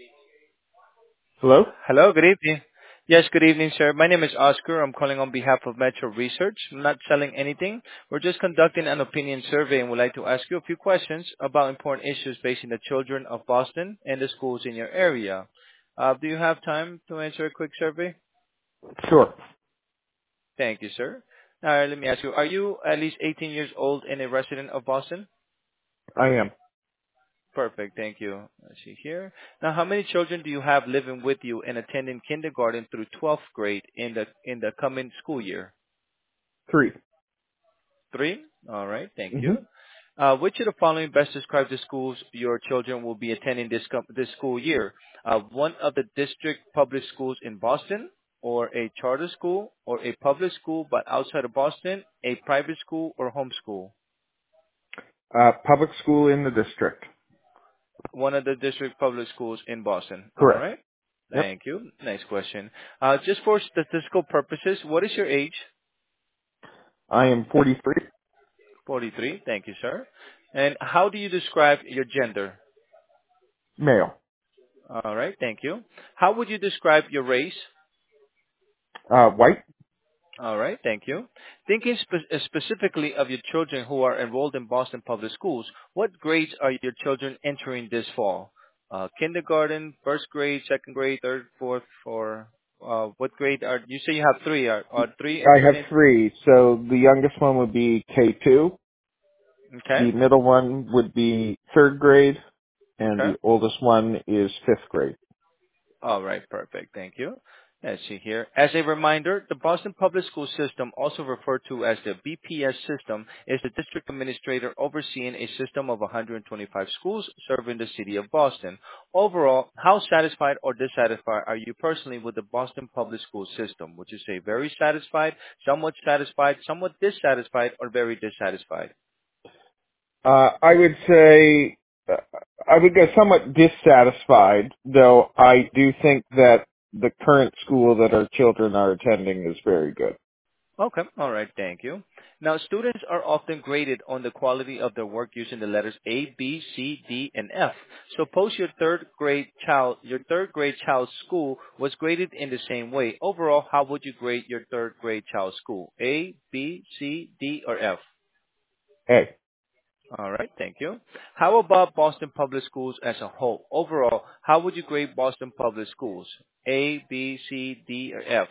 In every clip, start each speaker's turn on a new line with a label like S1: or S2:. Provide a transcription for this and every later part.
S1: Hello?
S2: Hello, good evening. Yes, good evening, sir. My name is Oscar. I'm calling on behalf of Metro Research. I'm not selling anything. We're just conducting an opinion survey and would like to ask you a few questions about important issues facing the children of Boston and the schools in your area. Do you have time to answer a quick survey?
S1: Sure,
S2: Thank you, sir. Now, let me ask you, are you at least 18 years old and a resident of Boston?
S1: I am.
S2: Perfect. Thank you. Let's see here. Now, how many children do you have living with you and attending kindergarten through 12th grade in the coming school year?
S1: 3.
S2: Three. All right. Thank
S1: hmm
S2: you. Which of the following best describes the schools your children will be attending this school year? One of the district public schools in Boston, or a charter school, or a public school but outside of Boston, a private school, or homeschool?
S1: Public school in the district.
S2: One of the district public schools in Boston. All
S1: Correct.
S2: right.
S1: Yep.
S2: Thank you. Nice question. Just for statistical purposes, what is your age?
S1: I am 43.
S2: 43. Thank you, sir. And how do you describe your gender?
S1: Male.
S2: All right. Thank you. How would you describe your race?
S1: White.
S2: All right. Thank you. Thinking specifically of your children who are enrolled in Boston Public Schools, what grades are your children entering this fall? Kindergarten, first grade, second grade, third, fourth, or what grade are you say you have three? Are three
S1: I have
S2: entering in?
S1: 3. So the youngest one would be K2.
S2: Okay.
S1: The middle one would be 3rd grade. And
S2: Okay.
S1: the oldest one is 5th grade.
S2: All right, perfect. Thank you. Let's see here. As a reminder, the Boston Public School System, also referred to as the BPS system, is the district administrator overseeing a system of 125 schools serving the city of Boston. Overall, how satisfied or dissatisfied are you personally with the Boston Public School System? Would you say very satisfied, somewhat dissatisfied, or very dissatisfied?
S1: I would say, I would go somewhat dissatisfied, though I do think that the current school that our children are attending is very good.
S2: Okay. All right. Thank you. Now, students are often graded on the quality of their work using the letters A, B, C, D, and F. Suppose your third grade child's school was graded in the same way. Overall, how would you grade your third grade child's school? A, B, C, D, or F?
S1: Hey.
S2: All right. Thank you. How about Boston Public Schools as a whole? Overall, how would you grade Boston Public Schools? A, B, C, D, or F?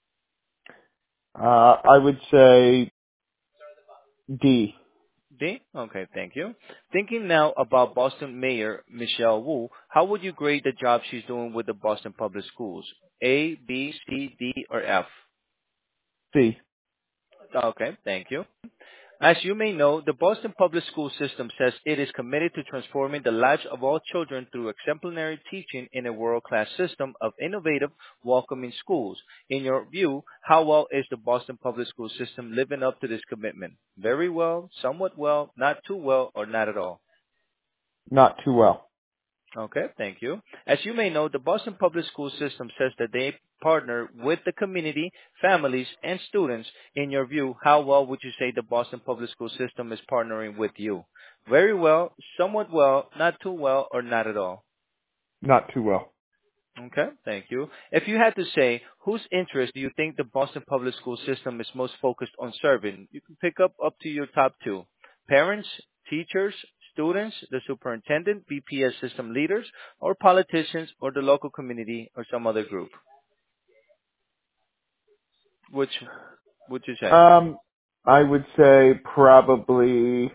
S1: I would say D.
S2: D? Okay, thank you. Thinking now about Boston Mayor Michelle Wu, how would you grade the job she's doing with the Boston Public Schools? A, B, C, D, or F?
S1: C.
S2: Okay, thank you. As you may know, the Boston Public School System says it is committed to transforming the lives of all children through exemplary teaching in a world-class system of innovative, welcoming schools. In your view, how well is the Boston Public School System living up to this commitment? Very well, somewhat well, not too well, or not at all?
S1: Not too well.
S2: Okay, thank you. As you may know, the Boston Public School System says that they partner with the community, families, and students. In your view, how well would you say the Boston Public School System is partnering with you? Very well, somewhat well, not too well, or not at all?
S1: Not too well.
S2: Okay, thank you. If you had to say, whose interest do you think the Boston Public School System is most focused on serving? You can pick up to your top two. Parents, teachers, students, the superintendent, BPS system leaders, or politicians, or the local community, or some other group. Which would you say?
S1: Um, I would say probably,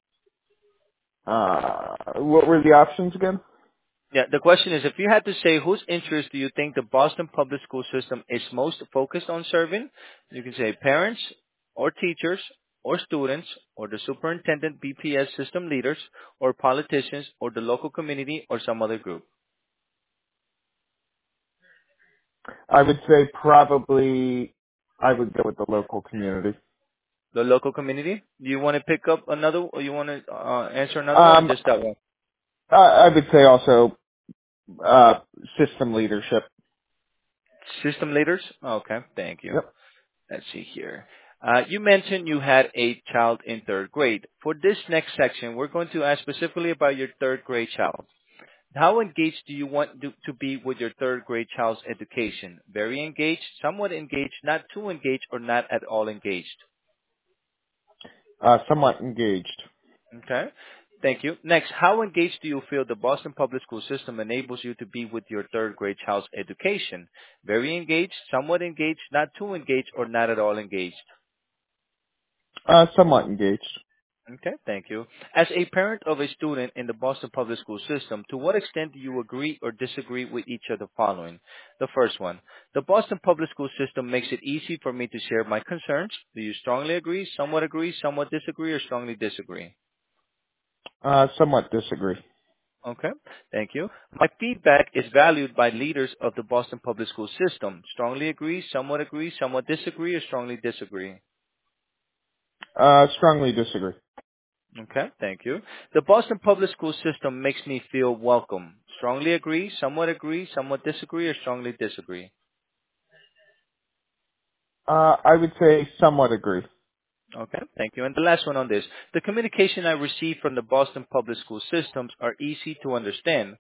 S1: what were the options again?
S2: Yeah, the question is, if you had to say whose interest do you think the Boston Public School System is most focused on serving, you can say parents or teachers or students or the superintendent BPS system leaders or politicians or the local community or some other group.
S1: I would say probably I would go with the local community.
S2: The local community? Do you want to pick up another or you want to answer another one or
S1: Um,
S2: just that one?
S1: I would say also, system leadership.
S2: System leaders? Okay, thank you.
S1: Yep.
S2: Let's see here. You mentioned you had a child in third grade. For this next section, we're going to ask specifically about your third grade child. How engaged do you want to be with your third grade child's education? Very engaged, somewhat engaged, not too engaged, or not at all engaged?
S1: Somewhat engaged.
S2: Okay. Thank you. Next, how engaged do you feel the Boston Public School system enables you to be with your third grade child's education? Very engaged, somewhat engaged, not too engaged, or not at all engaged?
S1: Somewhat engaged.
S2: Okay, thank you. As a parent of a student in the Boston Public School system, to what extent do you agree or disagree with each of the following? The first one, the Boston Public School system makes it easy for me to share my concerns. Do you strongly agree, somewhat disagree, or strongly disagree?
S1: Somewhat disagree.
S2: Okay, thank you. My feedback is valued by leaders of the Boston Public School system. Strongly agree, somewhat disagree, or strongly disagree?
S1: Strongly disagree.
S2: Okay, thank you. The Boston Public School system makes me feel welcome. Strongly agree, somewhat disagree, or strongly disagree?
S1: I would say somewhat agree.
S2: Okay, thank you. And the last one on this. The communication I receive from the Boston Public School systems are easy to understand.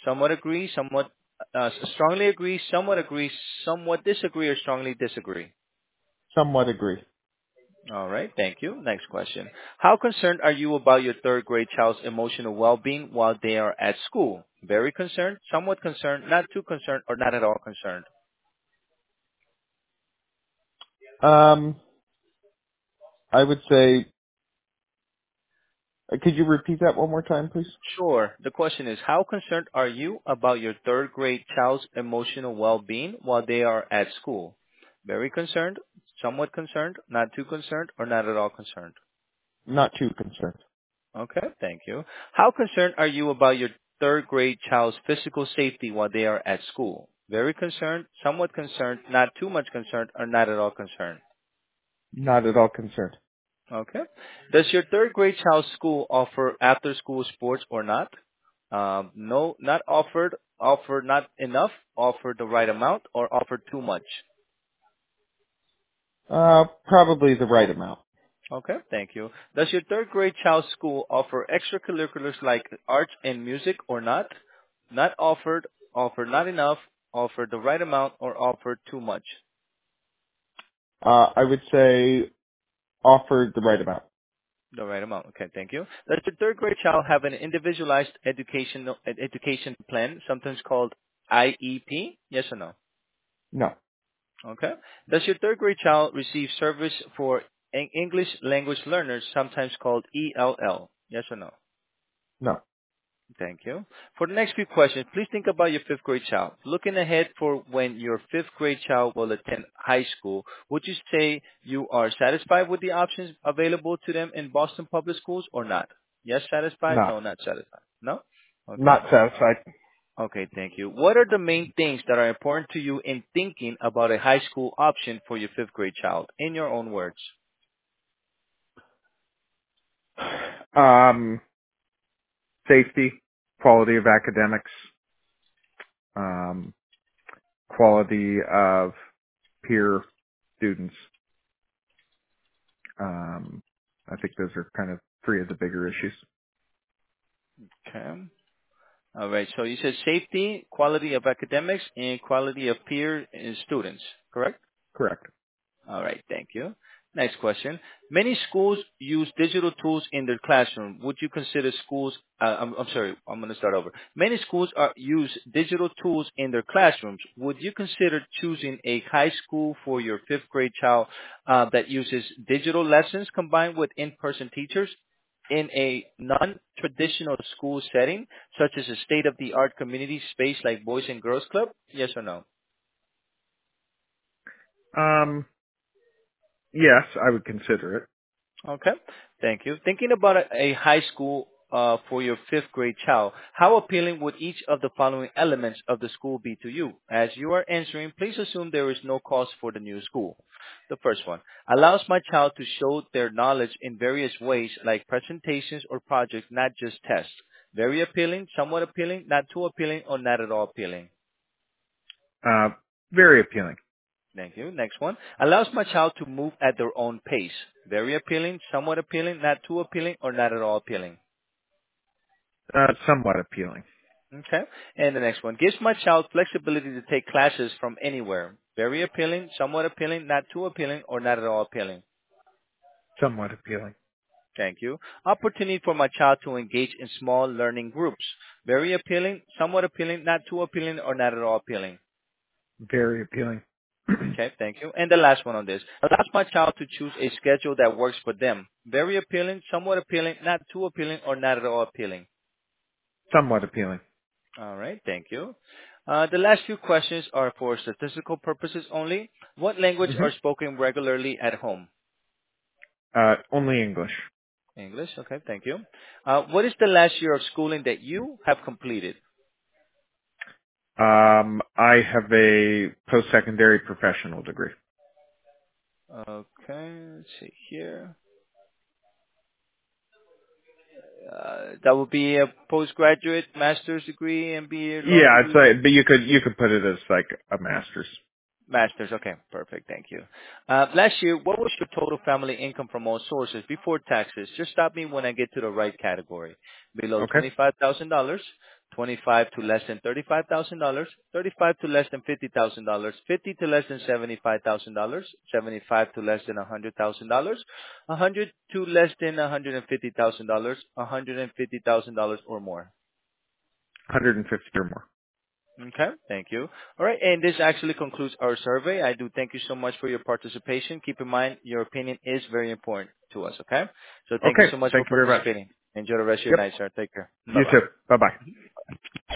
S2: Strongly agree, somewhat disagree, or strongly disagree?
S1: Somewhat agree.
S2: All right. Thank you. Next question. How concerned are you about your third grade child's emotional well-being while they are at school? Very concerned, somewhat concerned, not too concerned, or not at all concerned?
S1: Um, I would say, could you repeat that one more time, please?
S2: Sure. The question is, how concerned are you about your third grade child's emotional well-being while they are at school? Very concerned, somewhat concerned, not too concerned, or not at all concerned?
S1: Not too concerned.
S2: Okay, thank you. How concerned are you about your third grade child's physical safety while they are at school? Very concerned, somewhat concerned, not too much concerned, or not at all concerned?
S1: Not at all concerned.
S2: Okay. Does your third grade child's school offer after school sports or not? No, not offered, offered not enough, offered the right amount, or offered too much?
S1: Probably the right amount.
S2: Okay, thank you. Does your third grade child's school offer extracurriculars like arts and music or not? Not offered, offered not enough, offered the right amount, or offered too much?
S1: I would say offered the right amount.
S2: The right amount. Okay, thank you. Does your third grade child have an individualized education plan, sometimes called IEP? Yes or no?
S1: No.
S2: Okay. Does your third grade child receive service for English language learners, sometimes called ELL? Yes or no?
S1: No.
S2: Thank you. For the next few questions, please think about your fifth grade child. Looking ahead for when your fifth grade child will attend high school, would you say you are satisfied with the options available to them in Boston Public Schools or not? Yes, satisfied?
S1: Not.
S2: No, not satisfied. No? Okay.
S1: Not satisfied.
S2: Okay, thank you. What are the main things that are important to you in thinking about a high school option for your fifth grade child? In your own words.
S1: Um, Safety, quality of academics, um, quality of peer students. I think those are kind of three of the bigger issues.
S2: Okay. All right. So you said safety, quality of academics, and quality of peer and students, correct?
S1: Correct.
S2: All right. Thank you. Next question. Many schools use digital tools in their classroom. Would you consider schools, I'm sorry, I'm going to start over. Many schools use digital tools in their classrooms. Would you consider choosing a high school for your fifth grade child that uses digital lessons combined with in-person teachers in a non-traditional school setting, such as a state-of-the-art community space like Boys and Girls Club? Yes or no?
S1: Um, yes, I would consider it.
S2: Okay. Thank you. Thinking about a high school for your fifth grade child, how appealing would each of the following elements of the school be to you? As you are answering, please assume there is no cost for the new school. The first one allows my child to show their knowledge in various ways like presentations or projects, not just tests. Very appealing, somewhat appealing, not too appealing, or not at all appealing.
S1: Uh, Very appealing.
S2: Thank you. Next one. Allows my child to move at their own pace. Very appealing, somewhat appealing, not too appealing, or not at all appealing.
S1: Somewhat appealing.
S2: Okay. And the next one. Gives my child flexibility to take classes from anywhere. Very appealing, somewhat appealing, not too appealing, or not at all appealing.
S1: Somewhat appealing.
S2: Thank you. Opportunity for my child to engage in small learning groups. Very appealing, somewhat appealing, not too appealing, or not at all appealing.
S1: Very appealing.
S2: Okay, thank you. And the last one on this. Allows my child to choose a schedule that works for them. Very appealing, somewhat appealing, not too appealing, or not at all appealing.
S1: Somewhat appealing.
S2: All right, thank you. The last few questions are for statistical purposes only. What language
S1: hmm
S2: are spoken regularly at home?
S1: Only English.
S2: English, okay, thank you. What is the last year of schooling that you have completed?
S1: I have a post-secondary professional degree.
S2: Okay, let's see here. That would be a postgraduate, master's degree, MBA, law
S1: Yeah, it's
S2: degree.
S1: but you could put it as like a master's.
S2: Master's. Okay, perfect. Thank you. Last year, what was your total family income from all sources before taxes? Just stop me when I get to the right category. Below
S1: Okay.
S2: $25,000, 25 to less than $35,000, 35 to less than $50,000, 50 to less than $75,000, 75 to less than $100,000, 100 to less than $150,000, $150,000 or more.
S1: 150 or more.
S2: Okay, thank you. All right, and this actually concludes our survey. I do thank you so much for your participation. Keep in mind, your opinion is very important to us, okay? So thank you
S1: Okay.
S2: so much for
S1: Thank you very much.
S2: participating. Enjoy the rest of your
S1: Yep.
S2: night, sir. Take care.
S1: You
S2: Bye-bye.
S1: too. Bye bye.